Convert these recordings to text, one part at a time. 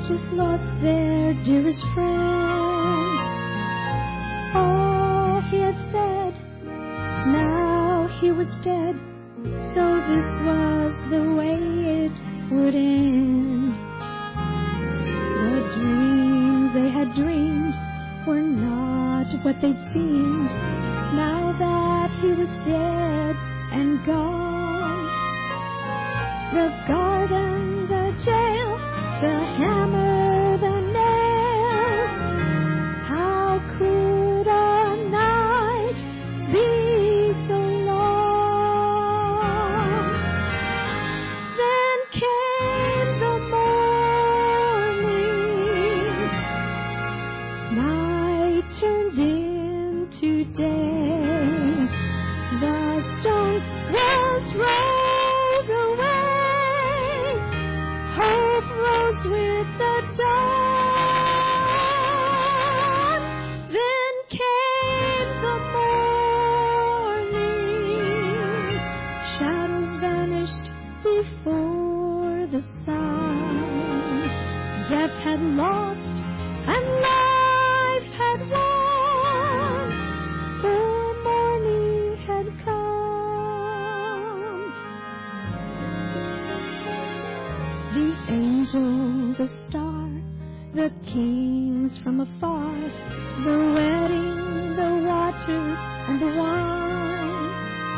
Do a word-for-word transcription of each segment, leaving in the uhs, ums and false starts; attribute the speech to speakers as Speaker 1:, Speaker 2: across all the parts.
Speaker 1: just lost their dearest friend. All he had said, now he was dead. So this was the way it would end. The dreams they had dreamed were not what they'd seemed. Now that he was dead and gone, the garden, the jail, the hammer, the nails, how could a night be so long? Then came the morning, night turned into day, the stone was rolled away, hope rose with the dawn. Then came the morning, shadows vanished before the sun. Death had lost and life had won, for morning had come. The angel, the star, the kings from afar, the wedding, the water, and the wine.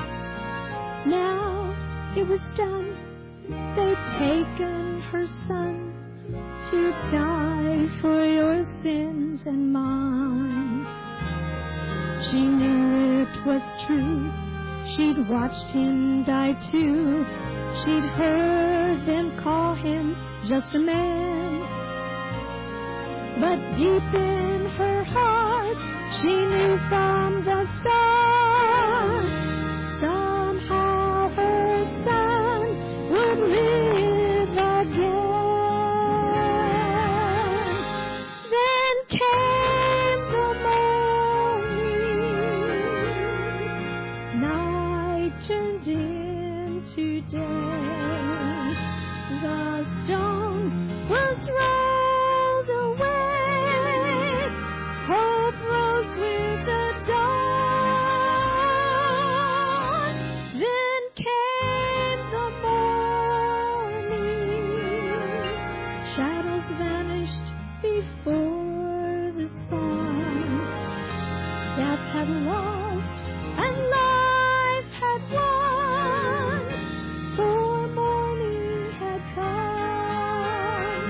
Speaker 1: Now it was done. They'd taken her son to die for your sins and mine. She knew it was true. She'd watched him die too. She'd heard them call him just a man. But deep in her heart, she knew from the start, somehow her son would live again. Then came the morning, night turned into day. The stone was rolled away, hope rose with the dawn. Then came the morning, shadows vanished before the sun. Death had lost and life had won, for morning had come.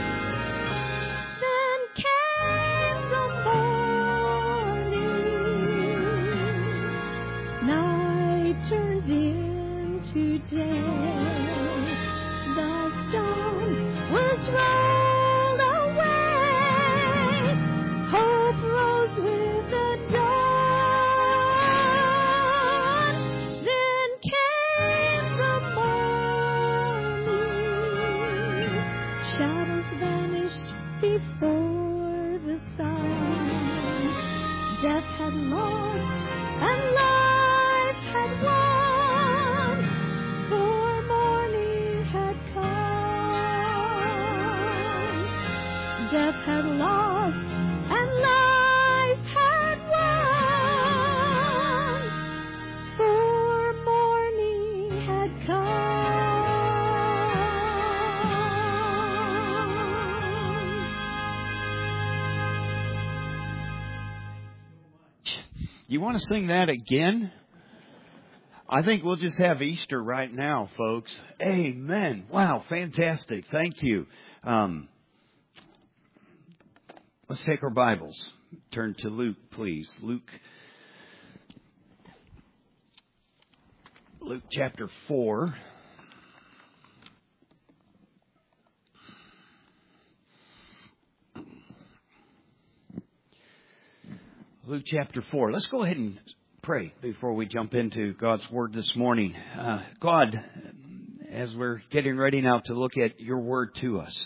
Speaker 1: Then came the morning, night turned into day. The stone was rolled away, hope rose with the dawn. Then came the morning, shadows vanished before the sun. Death had lost and life had won, for morning had come. Death had lost and life had won, for morning had come.
Speaker 2: You want to sing that again? I think we'll just have Easter right now, folks. Amen. Wow, fantastic. Thank you. Um, let's take our Bibles. Turn to Luke, please. Luke, Luke chapter four. Luke chapter four. Let's go ahead and pray before we jump into God's Word this morning. Uh, God, as we're getting ready now to look at your Word to us,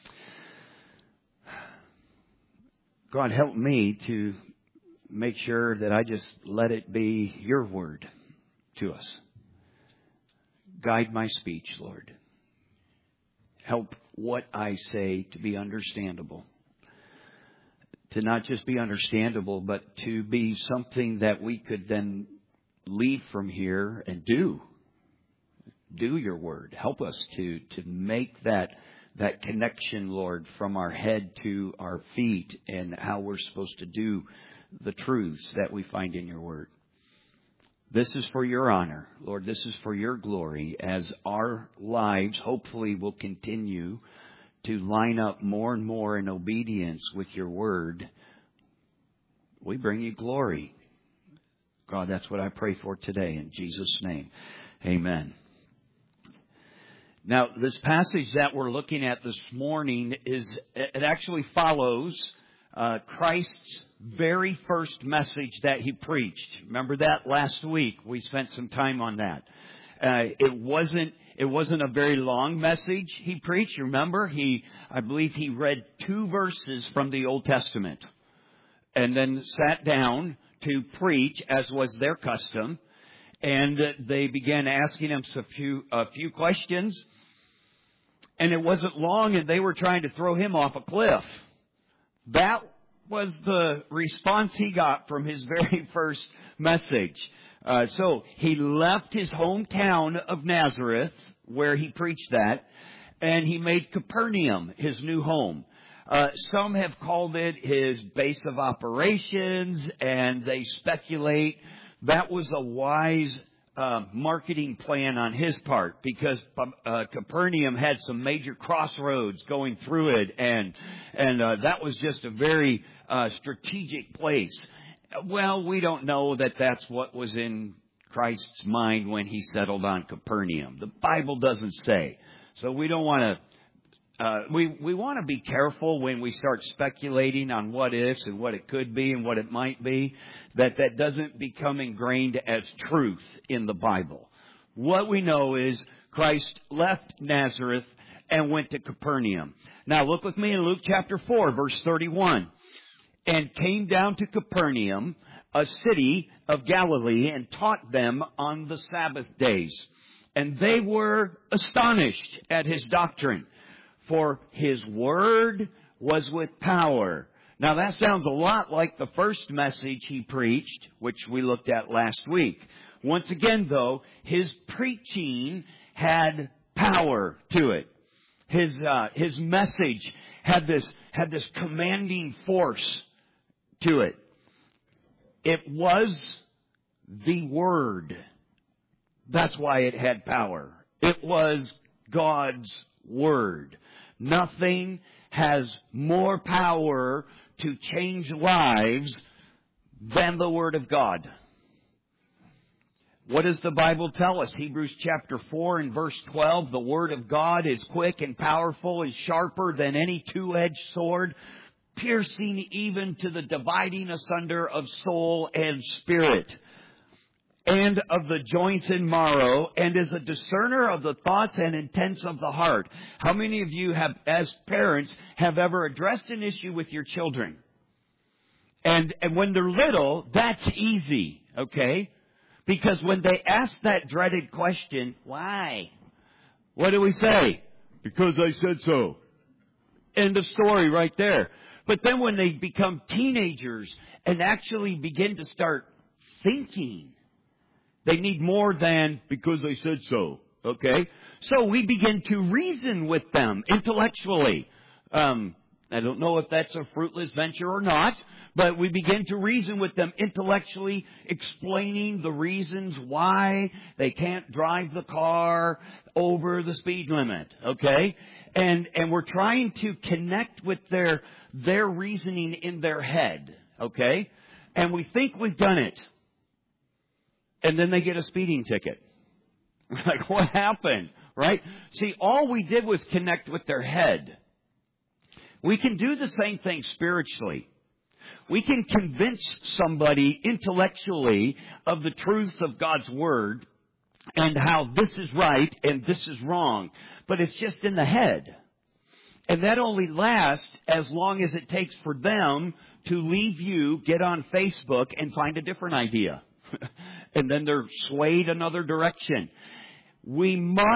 Speaker 2: God, help me to make sure that I just let it be your Word to us. Guide my speech, Lord. Help what I say to be understandable. To not just be understandable, but to be something that we could then leave from here and do. Do your word. Help us to, to make that, that connection, Lord, from our head to our feet and how we're supposed to do the truths that we find in your word. This is for your honor, Lord. This is for your glory as our lives hopefully will continue to line up more and more in obedience with your word. We bring you glory. God, that's what I pray for today in Jesus' name. Amen. Now, this passage that we're looking at this morning is, it actually follows uh, Christ's very first message that he preached. Remember that last week? We spent some time on that. Uh, it wasn't, it wasn't a very long message he preached. Remember, he, I believe he read two verses from the Old Testament and then sat down to preach as was their custom. And they began asking him a few, a few questions. And it wasn't long and they were trying to throw him off a cliff. That was the response he got from his very first message. Uh, so he left his hometown of Nazareth, where he preached that, and he made Capernaum his new home. Uh, some have called it his base of operations, and they speculate that was a wise uh, marketing plan on his part, because uh, Capernaum had some major crossroads going through it, and and uh, that was just a very uh, strategic place. Well, we don't know that that's what was in Christ's mind when he settled on Capernaum. The Bible doesn't say. So we don't want to Uh, we, we want to be careful when we start speculating on what ifs and what it could be and what it might be, that that doesn't become ingrained as truth in the Bible. What we know is Christ left Nazareth and went to Capernaum. Now look with me in Luke chapter four, verse thirty-one. And came down to Capernaum, a city of Galilee, and taught them on the Sabbath days. And they were astonished at his doctrine, for his word was with power. Now that sounds a lot like the first message he preached, which we looked at last week. Once again, though, his preaching had power to it. His uh, his message had this had this commanding force to it. It was the Word. That's why it had power. It was God's Word. Nothing has more power to change lives than the Word of God. What does the Bible tell us? Hebrews chapter four and verse twelve, the Word of God is quick and powerful, is sharper than any two-edged sword, piercing even to the dividing asunder of soul and spirit, and of the joints and marrow, and is a discerner of the thoughts and intents of the heart. How many of you have, as parents, have ever addressed an issue with your children? And, and when they're little, that's easy, okay? Because when they ask that dreaded question, why? What do we say? Because I said so. End of story right there. But then when they become teenagers and actually begin to start thinking, they need more than because I said so. Okay? So we begin to reason with them intellectually. Um, I don't know if that's a fruitless venture or not, but we begin to reason with them intellectually, explaining the reasons why they can't drive the car over the speed limit. Okay? And, and we're trying to connect with their, their reasoning in their head. Okay? And we think we've done it. And then they get a speeding ticket. Like, what happened? Right? See, all we did was connect with their head. We can do the same thing spiritually. We can convince somebody intellectually of the truths of God's Word and how this is right and this is wrong. But it's just in the head. And that only lasts as long as it takes for them to leave you, get on Facebook, and find a different idea. And then they're swayed another direction. We must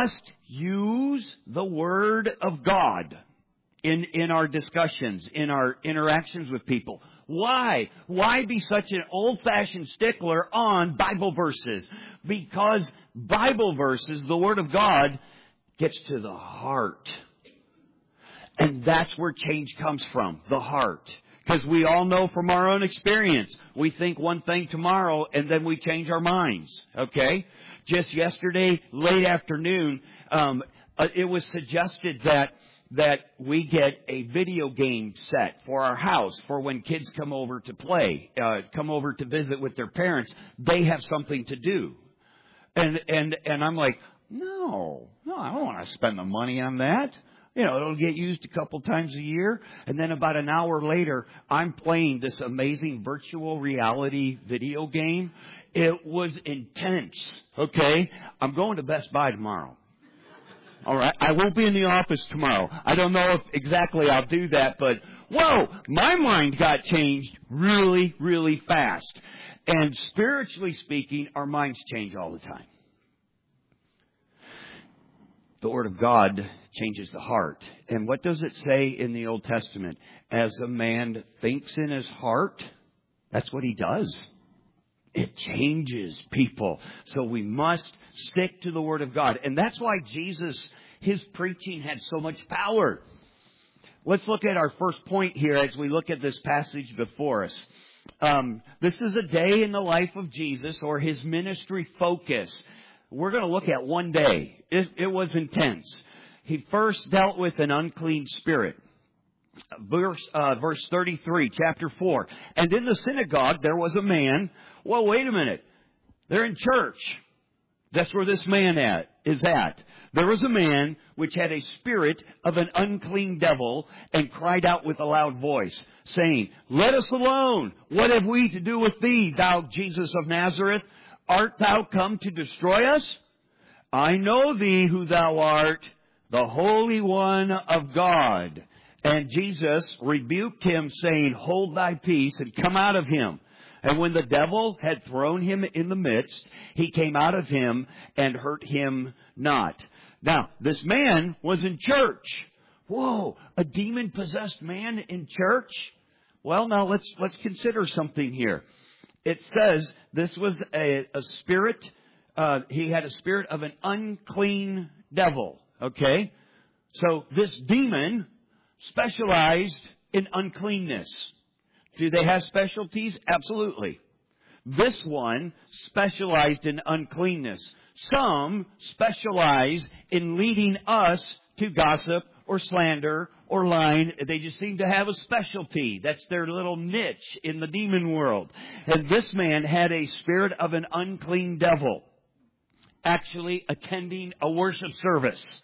Speaker 2: use the Word of God in, in our discussions, in our interactions with people. Why? Why be such an old-fashioned stickler on Bible verses? Because Bible verses, the Word of God, gets to the heart. And that's where change comes from, the heart. Because we all know from our own experience, we think one thing tomorrow and then we change our minds. Okay? Just yesterday, late afternoon, um, it was suggested that that we get a video game set for our house for when kids come over to play, uh, come over to visit with their parents. They have something to do. And, and, and I'm like, no, no, I don't want to spend the money on that. You know, it'll get used a couple times a year. And then about an hour later, I'm playing this amazing virtual reality video game. It was intense. Okay. I'm going to Best Buy tomorrow. All right. I won't be in the office tomorrow. I don't know if exactly I'll do that, but whoa, my mind got changed really, really fast. And spiritually speaking, our minds change all the time. The Word of God changes the heart. And what does it say in the Old Testament? As a man thinks in his heart, that's what he does. It changes people. So we must stick to the Word of God. And that's why Jesus, His preaching had so much power. Let's look at our first point here as we look at this passage before us. Um, this is a day in the life of Jesus, or His ministry focus. We're going to look at one day. It, it was intense. He first dealt with an unclean spirit. Verse, uh, verse thirty-three, chapter four. And in the synagogue there was a man. Well, wait a minute. They're in church. That's where this man at is at. There was a man which had a spirit of an unclean devil and cried out with a loud voice, saying, Let us alone. What have we to do with thee, thou Jesus of Nazareth? Art thou come to destroy us? I know thee who thou art, the Holy One of God. And Jesus rebuked him, saying, Hold thy peace, and come out of him. And when the devil had thrown him in the midst, he came out of him and hurt him not. Now, this man was in church. Whoa, a demon-possessed man in church? Well, now let's let's consider something here. It says this was a, a spirit, uh, he had a spirit of an unclean devil. Okay? So this demon specialized in uncleanness. Do they have specialties? Absolutely. This one specialized in uncleanness. Some specialize in leading us to gossip or slander or lying. They just seem to have a specialty. That's their little niche in the demon world. And this man had a spirit of an unclean devil, actually attending a worship service.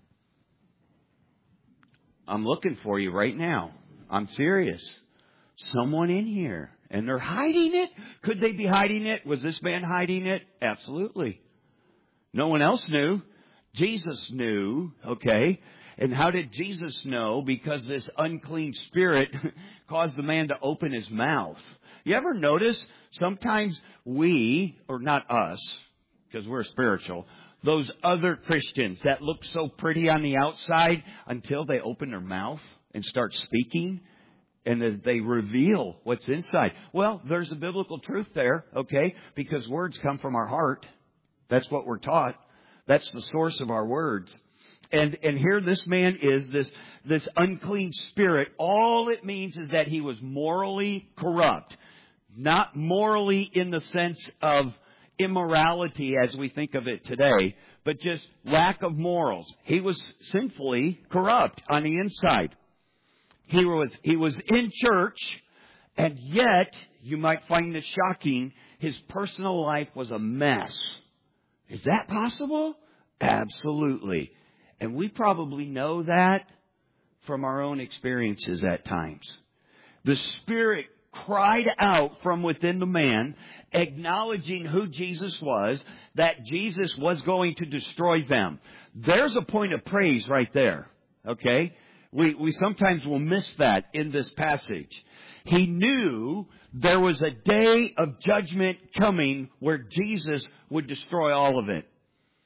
Speaker 2: I'm looking for you right now. I'm serious. Someone in here. And they're hiding it? Could they be hiding it? Was this man hiding it? Absolutely. No one else knew. Jesus knew. Okay. And how did Jesus know? Because this unclean spirit caused the man to open his mouth. You ever notice sometimes we, or not us, because we're spiritual, those other Christians that look so pretty on the outside until they open their mouth and start speaking and they reveal what's inside. Well, there's a biblical truth there, okay? Because words come from our heart. That's what we're taught. That's the source of our words. And and here this man is, this this unclean spirit. All it means is that he was morally corrupt. Not morally in the sense of immorality as we think of it today, but just lack of morals. He was sinfully corrupt on the inside. He was he was in church, and yet, you might find this shocking, his personal life was a mess. Is that possible? Absolutely. And we probably know that from our own experiences at times. The Spirit cried out from within the man, acknowledging who Jesus was, that Jesus was going to destroy them. There's a point of praise right there. Okay? We, we sometimes will miss that in this passage. He knew there was a day of judgment coming where Jesus would destroy all of it.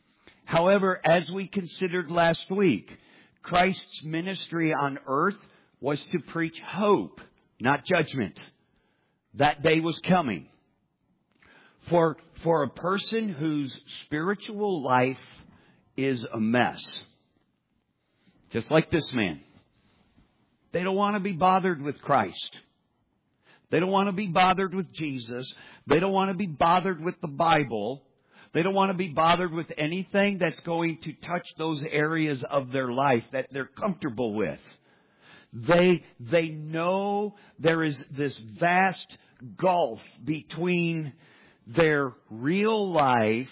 Speaker 2: However, as we considered last week, Christ's ministry on earth was to preach hope, not judgment. That day was coming. For, for a person whose spiritual life is a mess, just like this man, they don't want to be bothered with Christ. They don't want to be bothered with Jesus. They don't want to be bothered with the Bible. They don't want to be bothered with anything that's going to touch those areas of their life that they're comfortable with. They, they know there is this vast gulf between their real life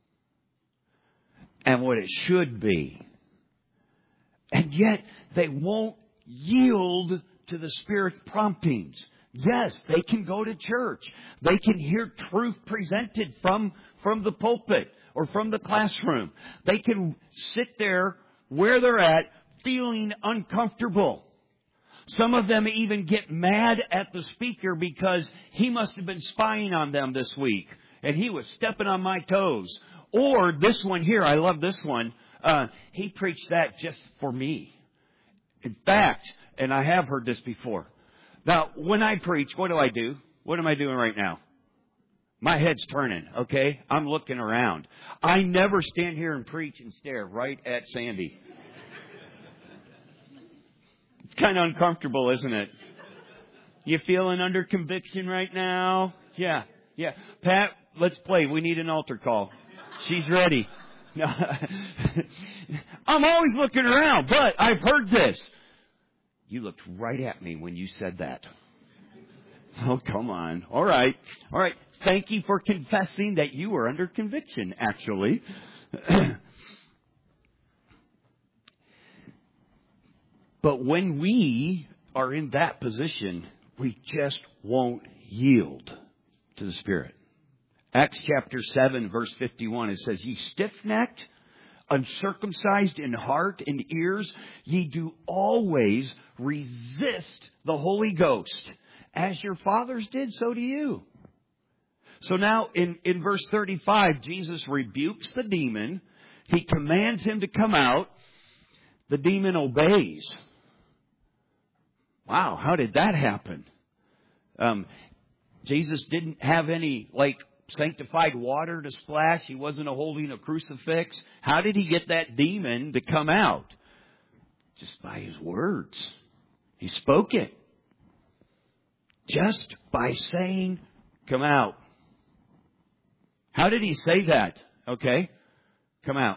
Speaker 2: and what it should be. And yet they won't yield to the Spirit's promptings. Yes, they can go to church. They can hear truth presented from, from the pulpit or from the classroom. They can sit there where they're at feeling uncomfortable. Some of them even get mad at the speaker because he must have been spying on them this week and he was stepping on my toes. Or this one here, I love this one, uh, he preached that just for me. In fact, and I have heard this before. Now, when I preach, what do I do? What am I doing right now? My head's turning, okay? I'm looking around. I never stand here and preach and stare right at Sandy. It's kind of uncomfortable, isn't it? You feeling under conviction right now? Yeah, yeah. Pat, let's play. We need an altar call. She's ready. No. I'm always looking around, but I've heard this. You looked right at me when you said that. Oh, come on. All right. All right. Thank you for confessing that you were under conviction, actually. But when we are in that position, we just won't yield to the Spirit. Acts chapter seven, verse fifty-one, it says, "Ye stiff-necked, uncircumcised in heart and ears, ye do always resist the Holy Ghost. As your fathers did, so do you." So now in, in verse thirty-five, Jesus rebukes the demon. He commands him to come out. The demon obeys. Wow, how did that happen? Um, Jesus didn't have any, like, sanctified water to splash. He wasn't holding a crucifix. How did he get that demon to come out? Just by his words. He spoke it. Just by saying, "Come out." How did he say that? Okay. Come out.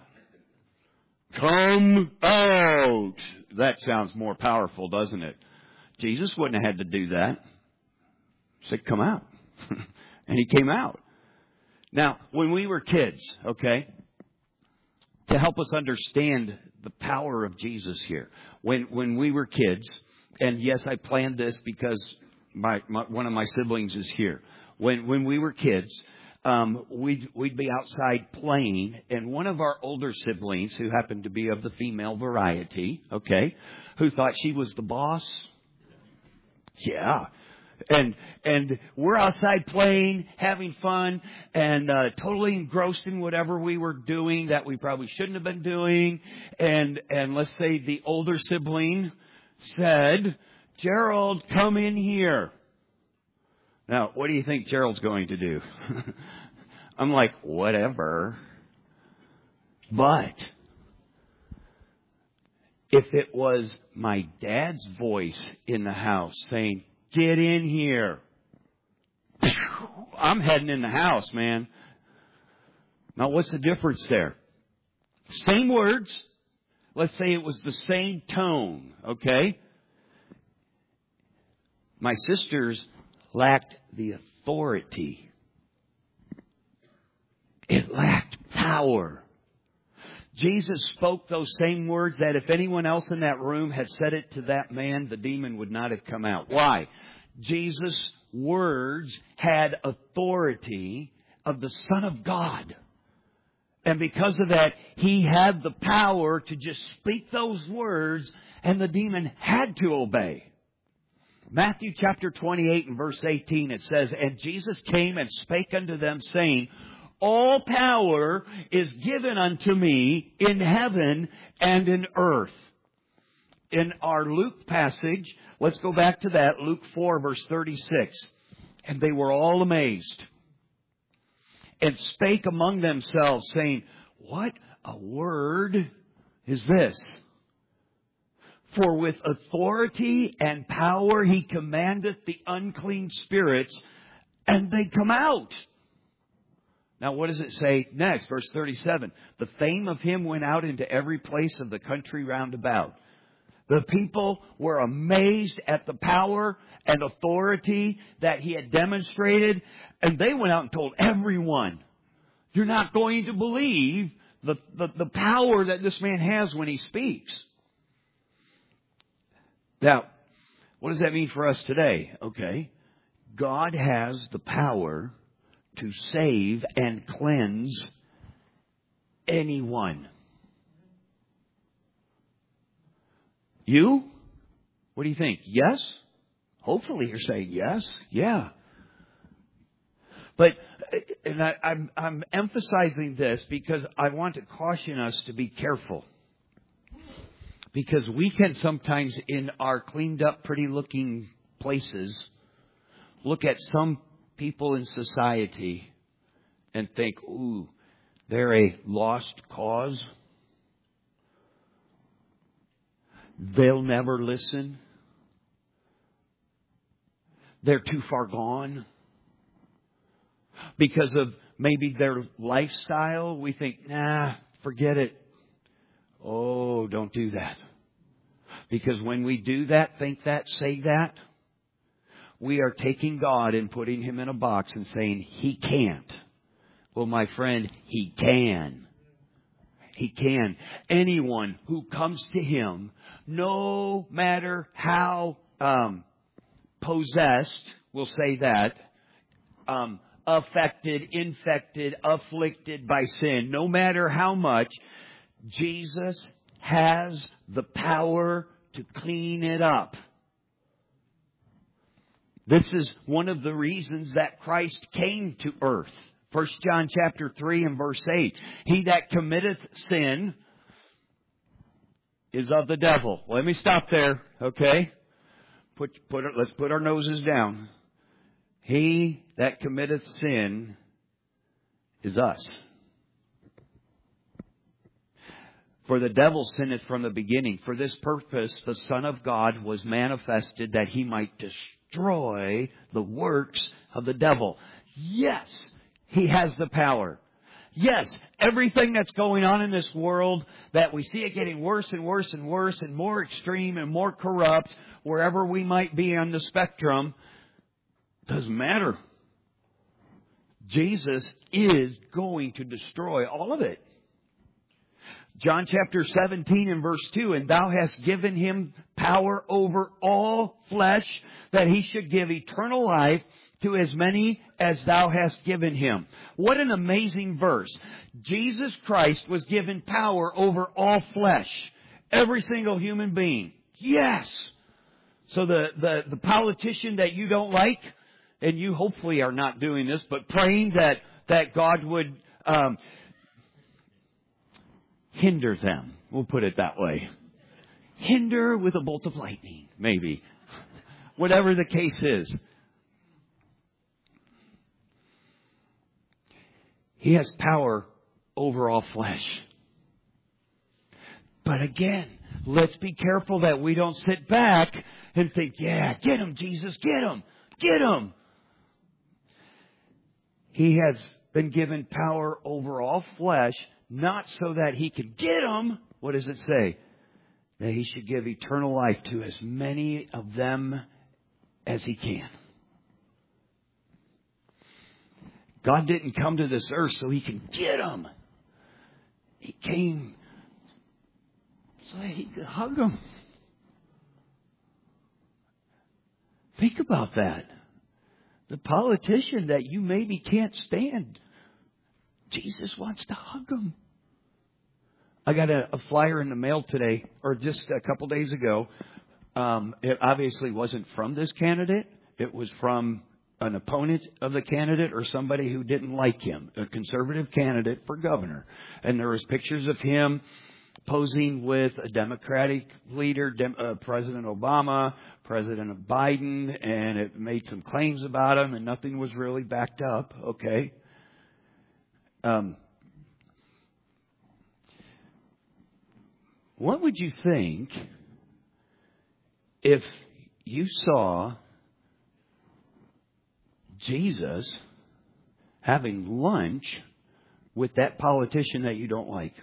Speaker 2: Come out. That sounds more powerful, doesn't it? Jesus wouldn't have had to do that. He said, "Come out." And he came out. Now, when we were kids, okay, to help us understand the power of Jesus here, when when we were kids, and yes, I planned this because my, my one of my siblings is here. When when we were kids, um, we'd we'd be outside playing, and one of our older siblings, who happened to be of the female variety, okay, who thought she was the boss, yeah. And and we're outside playing, having fun, and uh, totally engrossed in whatever we were doing that we probably shouldn't have been doing. And and let's say the older sibling said, "Gerald, come in here." Now, what do you think Gerald's going to do? I'm like, whatever. But if it was my dad's voice in the house saying, "Get in here," I'm heading in the house, man. Now, what's the difference there? Same words. Let's say it was the same tone, okay? My sisters lacked the authority. It lacked power. Jesus spoke those same words that if anyone else in that room had said it to that man, the demon would not have come out. Why? Jesus' words had authority of the Son of God. And because of that, he had the power to just speak those words, and the demon had to obey. Matthew chapter twenty-eight and verse eighteen, it says, "And Jesus came and spake unto them, saying, all power is given unto me in heaven and in earth. In our Luke passage, let's go back to that, Luke four, verse thirty-six. And they were all amazed, and spake among themselves, saying, what a word is this? For with authority and power he commandeth the unclean spirits, and they come out. Now what does it say next? Verse thirty-seven. The fame of him went out into every place of the country round about. The people were amazed at the power and authority that he had demonstrated, and they went out and told everyone, you're not going to believe the, the, the power that this man has when he speaks. Now, what does that mean for us today? Okay, God has the power to save and cleanse anyone. You? What do you think? Yes? Hopefully you're saying yes. Yeah. But and I, I'm, I'm emphasizing this because I want to caution us to be careful. Because we can sometimes, in our cleaned up, pretty looking places, look at some people in society and think, ooh, they're a lost cause. They'll never listen. They're too far gone. Because of maybe their lifestyle, we think, nah, forget it. Oh, don't do that. Because when we do that, think that, say that, we are taking God and putting Him in a box and saying, He can't. Well, my friend, He can. He can. Anyone who comes to Him, no matter how um, possessed, we'll say that, um, affected, infected, afflicted by sin, no matter how much, Jesus has the power to clean it up. This is one of the reasons that Christ came to earth. First John chapter three and verse eight. He that committeth sin is of the devil. Let me stop there, okay? Put, put, let's put our noses down. He that committeth sin is us. For the devil sinneth from the beginning. For this purpose the Son of God was manifested, that He might destroy the works of the devil. Yes, He has the power. Yes, everything that's going on in this world, that we see it getting worse and worse and worse and more extreme and more corrupt, wherever we might be on the spectrum, doesn't matter. Jesus is going to destroy all of it. John chapter seventeen and verse two, and thou hast given Him power over all flesh, that He should give eternal life to as many as thou hast given Him. What an amazing verse. Jesus Christ was given power over all flesh. Every single human being. Yes. So the, the, the politician that you don't like, and you hopefully are not doing this, but praying that, that God would um, hinder them. We'll put it that way. Hinder with a bolt of lightning, maybe. Whatever the case is. He has power over all flesh. But again, let's be careful that we don't sit back and think, yeah, get Him, Jesus, get Him, get Him. He has been given power over all flesh, not so that He could get them. What does it say? That He should give eternal life to as many of them as He can. God didn't come to this earth so He can get them. He came so that He could hug them. Think about that. The politician that you maybe can't stand, Jesus wants to hug them. I got a, a flyer in the mail today, or just a couple days ago. Um, it obviously wasn't from this candidate. It was from an opponent of the candidate or somebody who didn't like him, a conservative candidate for governor. And there was pictures of him posing with a Democratic leader, Dem- uh, President Obama, President Biden, and it made some claims about him, and nothing was really backed up. Okay. Um, what would you think if you saw Jesus having lunch with that politician that you don't like?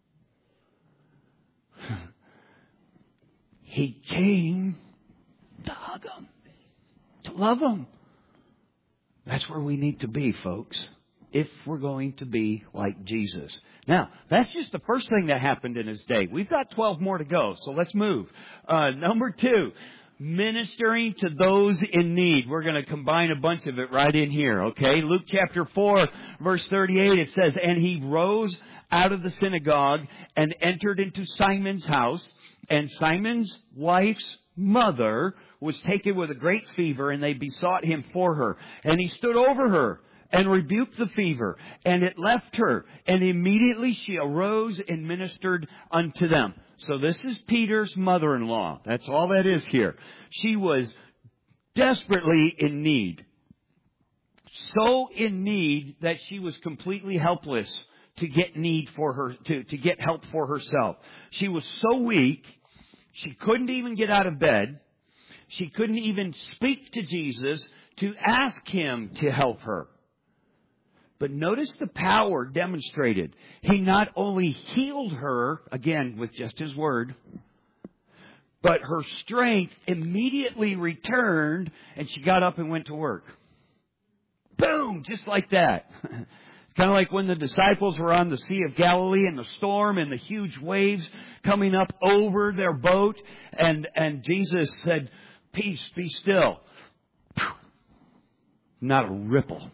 Speaker 2: He came to hug him, to love him. That's where we need to be, folks, if we're going to be like Jesus. Now, that's just the first thing that happened in his day. We've got twelve more to go, so let's move. Uh, number two, ministering to those in need. We're going to combine a bunch of it right in here, okay? Luke chapter four, verse thirty-eight, it says, "And he rose out of the synagogue and entered into Simon's house, and Simon's wife's mother was taken with a great fever, and they besought him for her. And he stood over her and rebuked the fever, and it left her, and immediately she arose and ministered unto them." So this is Peter's mother-in-law. That's all that is here. She was desperately in need. So in need that she was completely helpless to get need for her, to, to get help for herself. She was so weak, she couldn't even get out of bed. She couldn't even speak to Jesus to ask him to help her. But notice the power demonstrated. He not only healed her, again, with just his word, but her strength immediately returned, and she got up and went to work. Boom! Just like that. Kind of like when the disciples were on the Sea of Galilee and the storm and the huge waves coming up over their boat, and, and Jesus said, "Peace, be still." Not a ripple.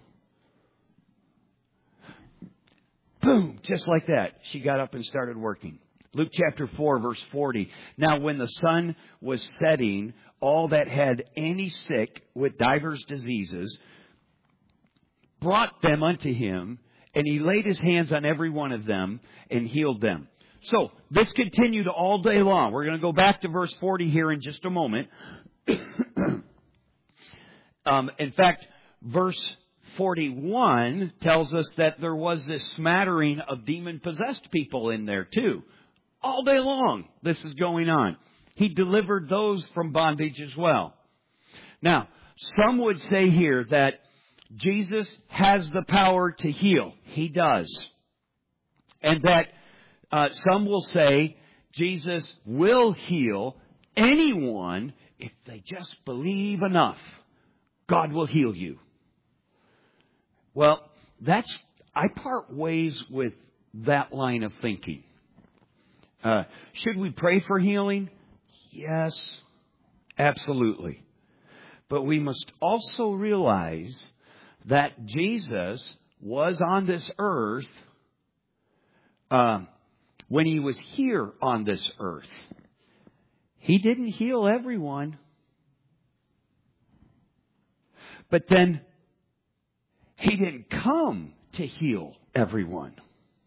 Speaker 2: Boom, just like that. She got up and started working. Luke chapter four, verse forty. "Now when the sun was setting, all that had any sick with divers diseases brought them unto him, and he laid his hands on every one of them and healed them." So, this continued all day long. We're going to go back to verse forty here in just a moment. um, in fact, verse forty-one tells us that there was this smattering of demon-possessed people in there too. All day long, this is going on. He delivered those from bondage as well. Now, some would say here that Jesus has the power to heal. He does. And that uh, some will say Jesus will heal anyone if they just believe enough. God will heal you. Well, that's, I part ways with that line of thinking. Uh, should we pray for healing? Yes, absolutely. But we must also realize that Jesus was on this earth uh, when he was here on this earth. He didn't heal everyone. But then he didn't come to heal everyone.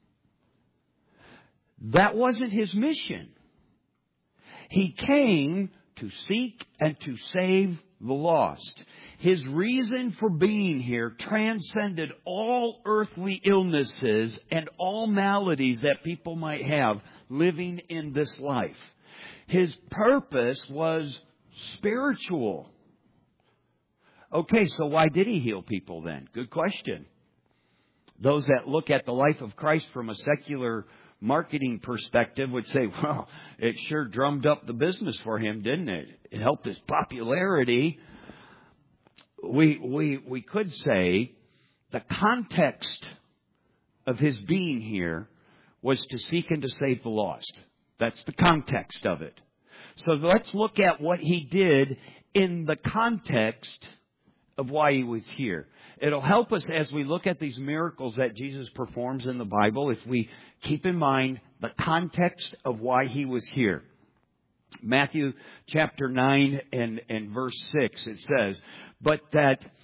Speaker 2: That wasn't his mission. He came to seek and to save the lost. His reason for being here transcended all earthly illnesses and all maladies that people might have living in this life. His purpose was spiritual. Okay, so why did he heal people then? Good question. Those that look at the life of Christ from a secular marketing perspective would say, well, it sure drummed up the business for him, didn't it? It helped his popularity. We, we, we could say the context of his being here was to seek and to save the lost. That's the context of it. So let's look at what he did in the context of why he was here. It'll help us as we look at these miracles that Jesus performs in the Bible if we keep in mind the context of why he was here. Matthew chapter nine and, and verse six, it says, but that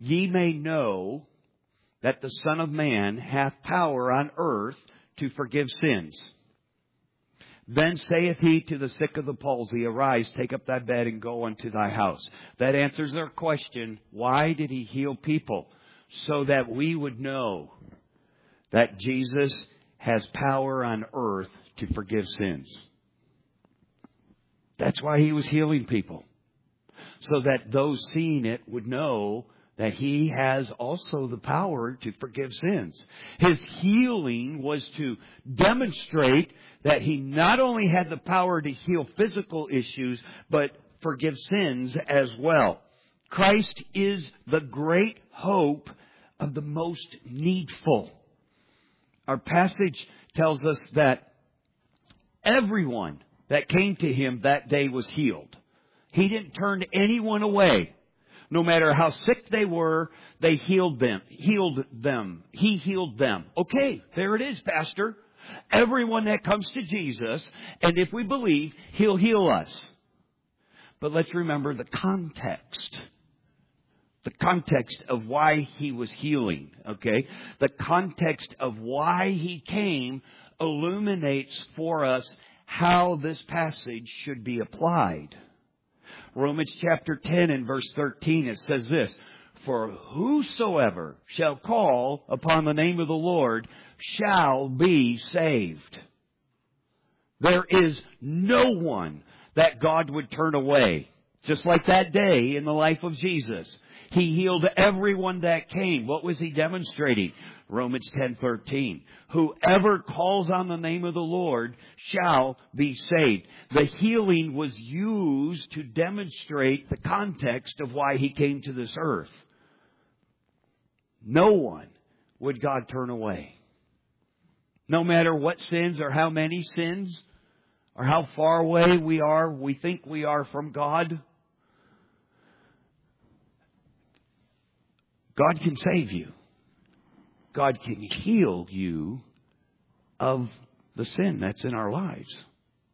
Speaker 2: ye may know that the Son of Man hath power on earth to forgive sins. Then saith he to the sick of the palsy, Arise, take up thy bed, and go unto thy house. That answers our question, why did he heal people? So that we would know that Jesus has power on earth to forgive sins. That's why he was healing people. So that those seeing it would know that he has also the power to forgive sins. His healing was to demonstrate that he not only had the power to heal physical issues, but forgive sins as well. Christ is the great hope of the most needful. Our passage tells us that everyone that came to him that day was healed. He didn't turn anyone away. No matter how sick they were, they healed them. Healed them. He healed them. Okay, there it is, Pastor. Everyone that comes to Jesus, and if we believe, he'll heal us. But let's remember the context. The context of why he was healing, okay? The context of why he came illuminates for us how this passage should be applied. Romans chapter ten and verse thirteen, it says this, For whosoever shall call upon the name of the Lord shall be saved. There is no one that God would turn away. Just like that day in the life of Jesus. He healed everyone that came. What was he demonstrating? Romans ten thirteen. Whoever calls on the name of the Lord shall be saved. The healing was used to demonstrate the context of why he came to this earth. No one would God turn away. No matter what sins or how many sins or how far away we are, we think we are from God. God can save you. God can heal you of the sin that's in our lives.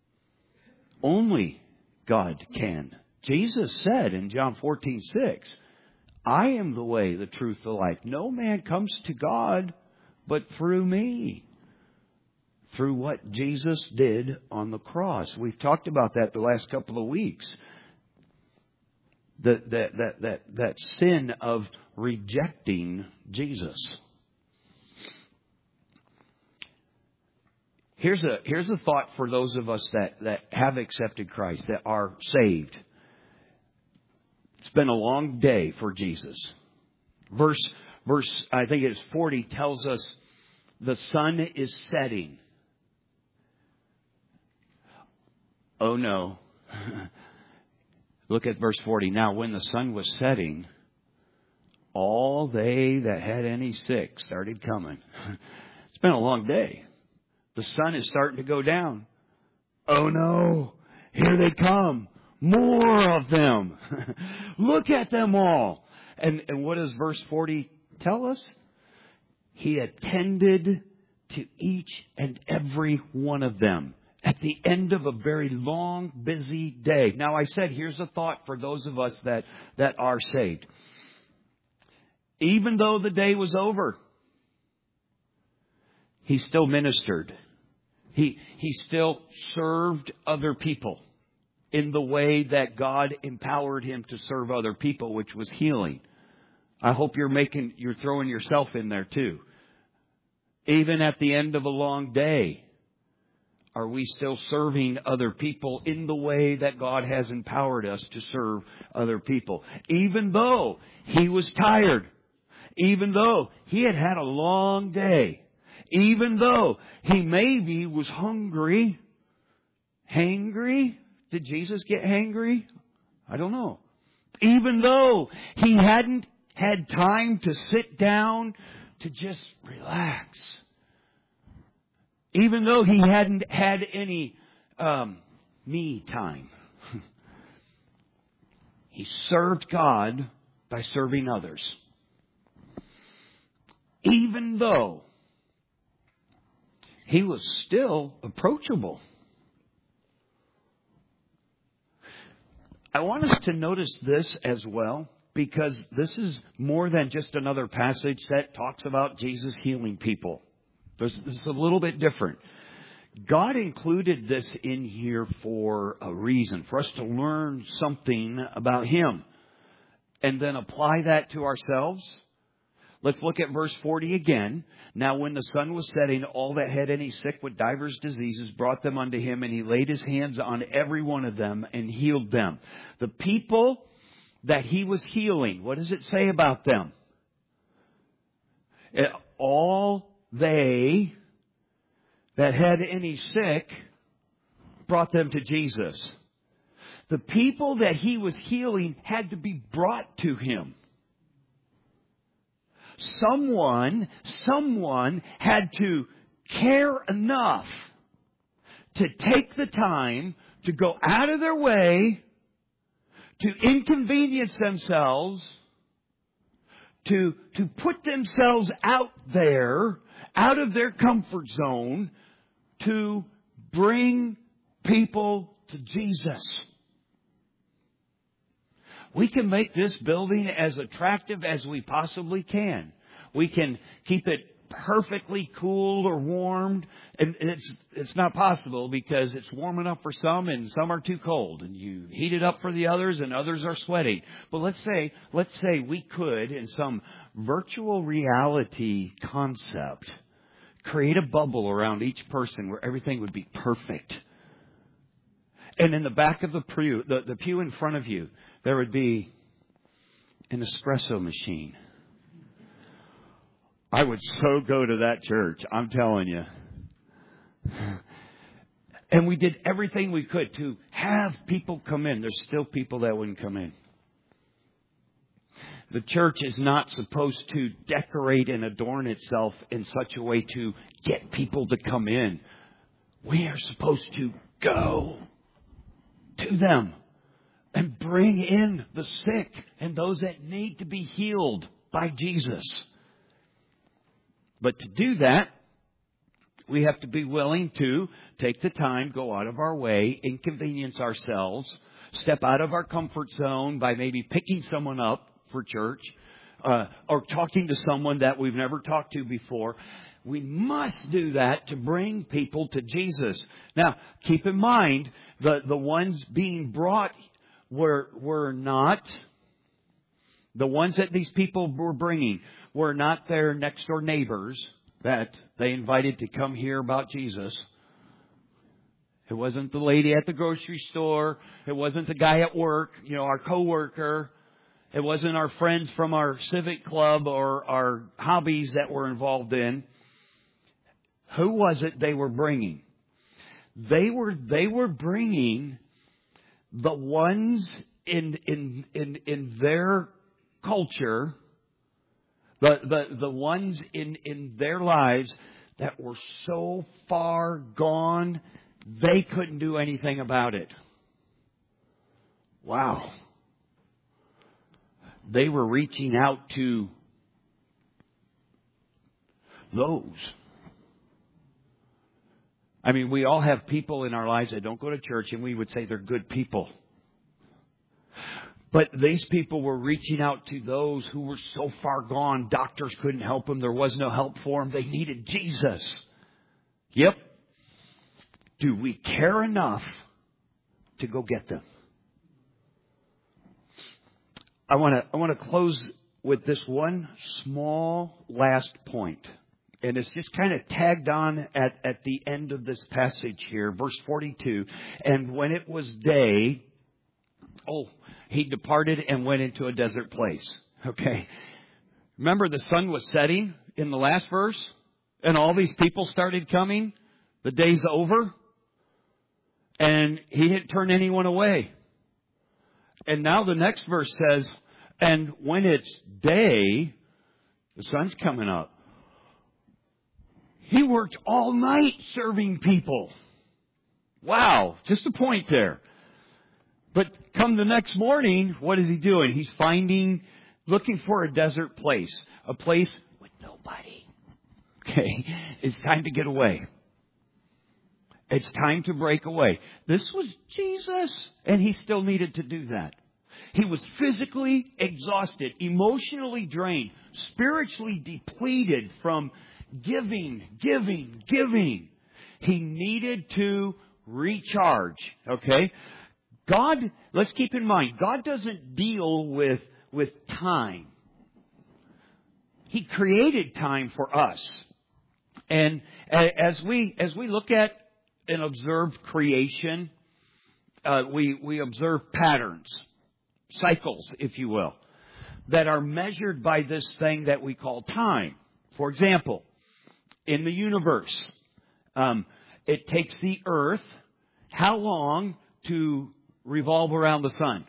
Speaker 2: Only God can. Jesus said in John fourteen six, I am the way, the truth, the life. No man comes to God but through me. Through what Jesus did on the cross. We've talked about that the last couple of weeks. That that that that that sin of rejecting Jesus. Here's a here's a thought for those of us that, that have accepted Christ, that are saved. It's been a long day for Jesus. Verse verse I think it's forty tells us the sun is setting. Oh no. Look at verse forty. Now when the sun was setting, all they that had any sick started coming. It's been a long day. The sun is starting to go down. Oh no, here they come. More of them. Look at them all. And, and what does verse forty tell us? He attended to each and every one of them at the end of a very long, busy day. Now I said, here's a thought for those of us that, that are saved. Even though the day was over, he still ministered. He, he still served other people in the way that God empowered him to serve other people, which was healing. I hope you're making, you're throwing yourself in there too. Even at the end of a long day, are we still serving other people in the way that God has empowered us to serve other people? Even though he was tired, even though he had had a long day, even though he maybe was hungry, hangry. Did Jesus get hangry? I don't know. Even though he hadn't had time to sit down to just relax. Even though he hadn't had any um, me time. He served God by serving others. Even though he was still approachable. I want us to notice this as well, because this is more than just another passage that talks about Jesus healing people. There's, this is a little bit different. God included this in here for a reason, for us to learn something about Him and then apply that to ourselves. Let's look at verse forty again. Now when the sun was setting, all that had any sick with divers diseases brought them unto Him, and He laid His hands on every one of them and healed them. The people that He was healing, what does it say about them? All they that had any sick brought them to Jesus. The people that He was healing had to be brought to Him. Someone, someone had to care enough to take the time to go out of their way, to inconvenience themselves, to, to put themselves out there, out of their comfort zone, to bring people to Jesus. We can make this building as attractive as we possibly can. We can keep it perfectly cool or warmed. And it's it's not possible because it's warm enough for some and some are too cold. And you heat it up for the others and others are sweating. But let's say, let's say we could, in some virtual reality concept, create a bubble around each person where everything would be perfect. And in the back of the pew, the, the pew in front of you, there would be an espresso machine. I would so go to that church, I'm telling you. And we did everything we could to have people come in. There's still people that wouldn't come in. The church is not supposed to decorate and adorn itself in such a way to get people to come in. We are supposed to go to them and bring in the sick and those that need to be healed by Jesus. But to do that, we have to be willing to take the time, go out of our way, inconvenience ourselves, step out of our comfort zone by maybe picking someone up for church, uh, or talking to someone that we've never talked to before. We must do that to bring people to Jesus. Now, keep in mind, the, the ones being brought were, were not, the ones that these people were bringing were not their next door neighbors that they invited to come hear about Jesus. It wasn't the lady at the grocery store. It wasn't the guy at work, you know, our coworker. It wasn't our friends from our civic club or our hobbies that we're involved in. Who was it they were bringing? They were they were bringing the ones in in in in their culture, the the the ones in in their lives that were so far gone they couldn't do anything about it. Wow. They were reaching out to those. I mean, we all have people in our lives that don't go to church, and we would say they're good people. But these people were reaching out to those who were so far gone, doctors couldn't help them. There was no help for them. They needed Jesus. Yep. Do we care enough to go get them? I want to I want to close with this one small last point. And it's just kind of tagged on at, at the end of this passage here, verse forty-two. And when it was day, oh, he departed and went into a desert place. Okay. Remember the sun was setting in the last verse? And all these people started coming? The day's over? And he didn't turn anyone away. And now the next verse says, and when it's day, the sun's coming up. He worked all night serving people. Wow, just a point there. But come the next morning, what is he doing? He's finding, looking for a desert place, a place with nobody. Okay, it's time to get away. It's time to break away. This was Jesus, and he still needed to do that. He was physically exhausted, emotionally drained, spiritually depleted from giving, giving, giving. He needed to recharge. Okay? God, let's keep in mind, God doesn't deal with, with time. He created time for us. And as we, as we look at and observe creation, uh, we, we observe patterns, cycles, if you will, that are measured by this thing that we call time. For example, in the universe, um, it takes the earth how long to revolve around the sun?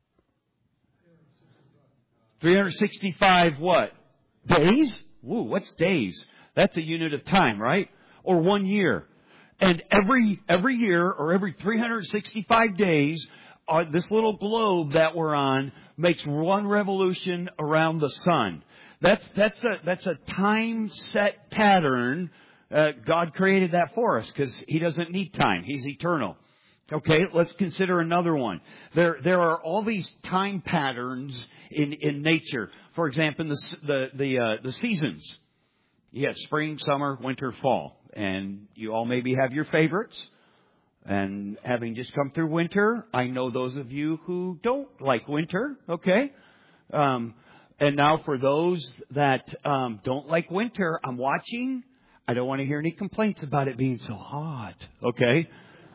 Speaker 2: three hundred sixty-five what? Days? Woo, what's days? That's a unit of time, right? Or one year. And every every year or every three hundred sixty-five days, uh, this little globe that we're on makes one revolution around the sun. That's that's a that's a time set pattern. Uh, God created that for us because He doesn't need time. He's eternal. Okay, let's consider another one. There there are all these time patterns in, in nature. For example, the the the, uh, the seasons. You have spring, summer, winter, fall. And you all maybe have your favorites. And having just come through winter, I know those of you who don't like winter, okay? Um, and now for those that um, don't like winter, I'm watching. I don't want to hear any complaints about it being so hot, okay?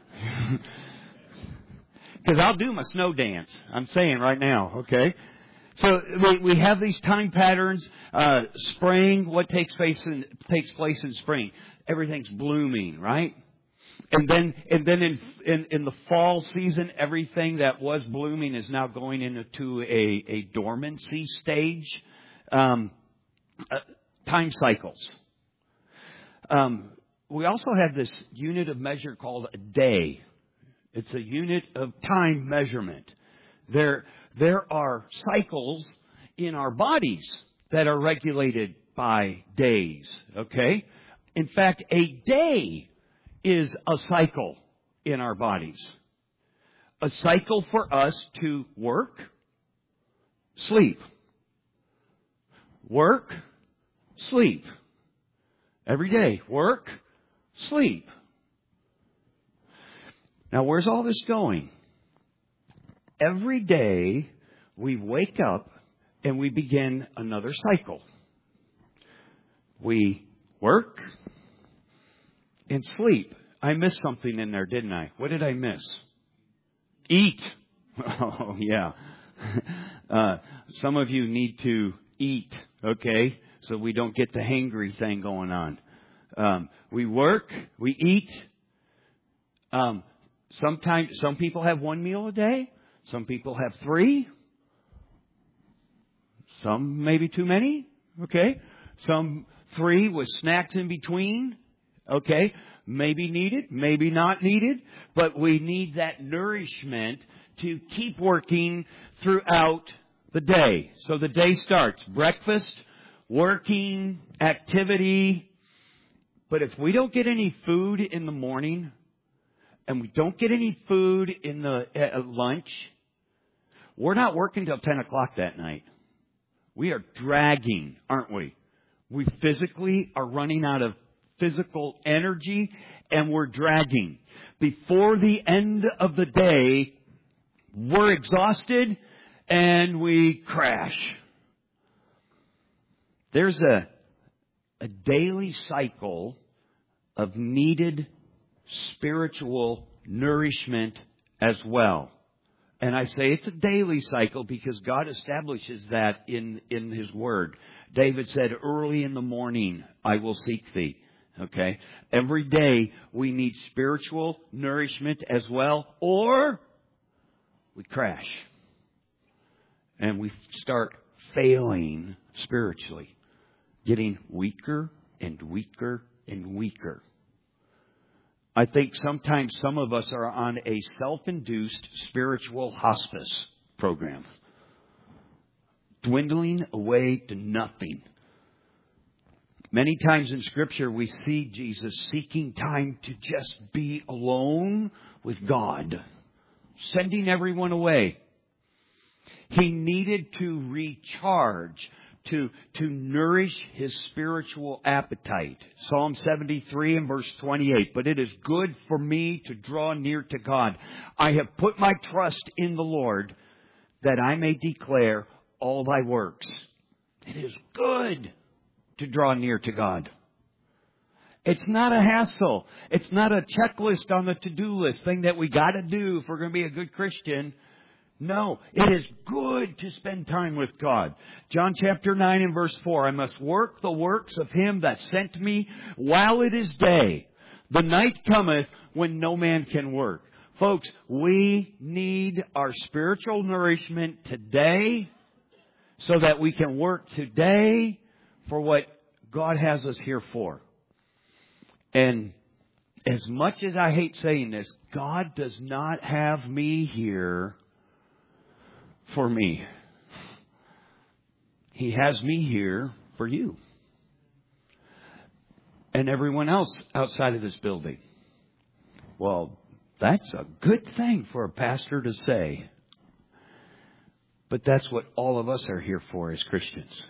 Speaker 2: Because I'll do my snow dance. I'm saying right now, okay? So we, we have these time patterns. Uh, spring, what takes place in, takes place in spring? Everything's blooming, right? And then, and then in, in, in the fall season, everything that was blooming is now going into a, a dormancy stage. Um, uh, time cycles. Um, we also have this unit of measure called a day. It's a unit of time measurement. There, there are cycles in our bodies that are regulated by days. Okay? In fact, a day is a cycle in our bodies. A cycle for us to work, sleep. Work, sleep. Every day. Work, sleep. Now, where's all this going? Every day we wake up and we begin another cycle. We work and sleep. I missed something in there, didn't I? What did I miss? Eat. Oh, yeah. Uh, some of you need to eat, okay? So we don't get the hangry thing going on. Um, we work, we eat. Um, sometimes, some people have one meal a day. Some people have three. Some maybe too many, okay? Some three with snacks in between, okay? Maybe needed, maybe not needed, but we need that nourishment to keep working throughout the day. So the day starts. Breakfast, working, activity. But if we don't get any food in the morning, and we don't get any food in the at lunch, we're not working till ten o'clock that night. We are dragging, aren't we? We physically are running out of physical energy, and we're dragging. Before the end of the day, we're exhausted, and we crash. There's a, a daily cycle of needed spiritual nourishment as well. And I say it's a daily cycle because God establishes that in, in His Word. David said, early in the morning, I will seek Thee. Okay? Every day we need spiritual nourishment as well, or we crash. And we start failing spiritually. Getting weaker and weaker and weaker. I think sometimes some of us are on a self-induced spiritual hospice program. Dwindling away to nothing. Many times in Scripture we see Jesus seeking time to just be alone with God. Sending everyone away. He needed to recharge, to, to nourish his spiritual appetite. Psalm seventy-three and verse twenty-eight. But it is good for me to draw near to God. I have put my trust in the Lord that I may declare all thy works. It is good to draw near to God. It's not a hassle. It's not a checklist on the to-do list, thing that we got to do if we're going to be a good Christian. No, it is good to spend time with God. John chapter nine and verse four, I must work the works of him that sent me while it is day. The night cometh when no man can work. Folks, we need our spiritual nourishment today so that we can work today for what God has us here for. And as much as I hate saying this, God does not have me here for me. He has me here for you. And everyone else outside of this building. Well, that's a good thing for a pastor to say. But that's what all of us are here for as Christians.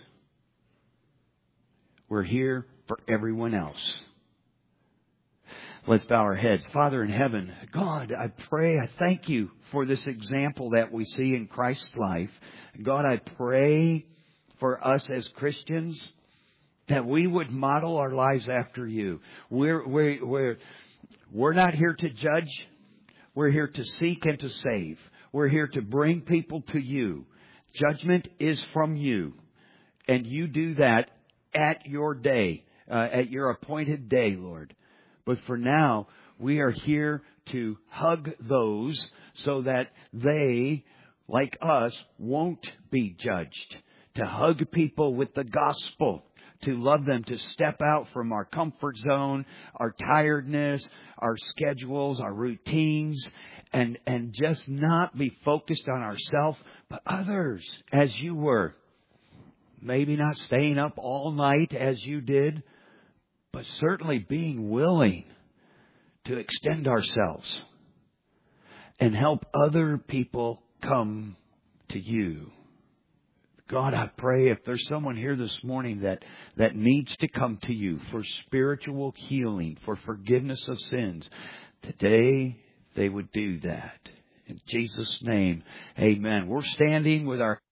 Speaker 2: We're here for everyone else. Let's bow our heads. Father in heaven, God, I pray, I thank you for this example that we see in Christ's life. God, I pray for us as Christians that we would model our lives after you. We're, we're, we're, we're not here to judge. We're here to seek and to save. We're here to bring people to you. Judgment is from you. And you do that at your day, uh, at your appointed day, Lord. But for now, we are here to hug those so that they, like us, won't be judged. To hug people with the gospel. To love them, to step out from our comfort zone, our tiredness, our schedules, our routines, and, and just not be focused on ourselves, but others, as you were. Maybe not staying up all night as you did, but certainly being willing to extend ourselves and help other people come to you. God, I pray if there's someone here this morning that, that needs to come to you for spiritual healing, for forgiveness of sins, today they would do that. In Jesus' name, amen. We're standing with our